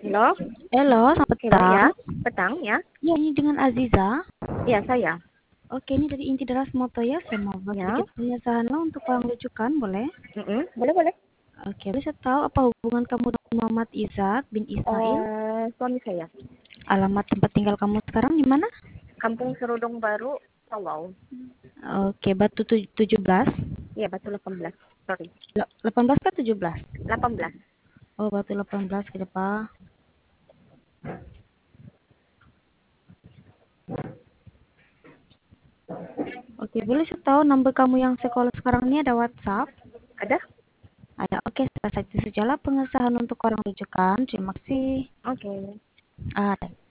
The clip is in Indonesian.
Halo, Halo, selamat halo ya, petang. petang ya. Ya, ini dengan Aziza. Iya saya. Oke, ini dari Inti Deras Moto ya. Saya mau buat Ya, sedikit penyesalan untuk uang rujukan, boleh? boleh boleh. Oke, boleh saya tahu apa hubungan kamu dengan Muhammad Izat bin Ismail? Suami saya. Alamat tempat tinggal kamu sekarang di mana? Kampung Serudong Baru, Tawau. Oke, Batu 17. Iya, Batu 18. Sorry, 18 ke 17? 18. Oh, Batu 18 ke depan. Oke, boleh saya tahu nomor kamu yang sekolah sekarang ini ada WhatsApp? Ada? Ada. Oke, selesai sajalah pengesahan untuk orang rujukan. Terima kasih. Oke. Ada.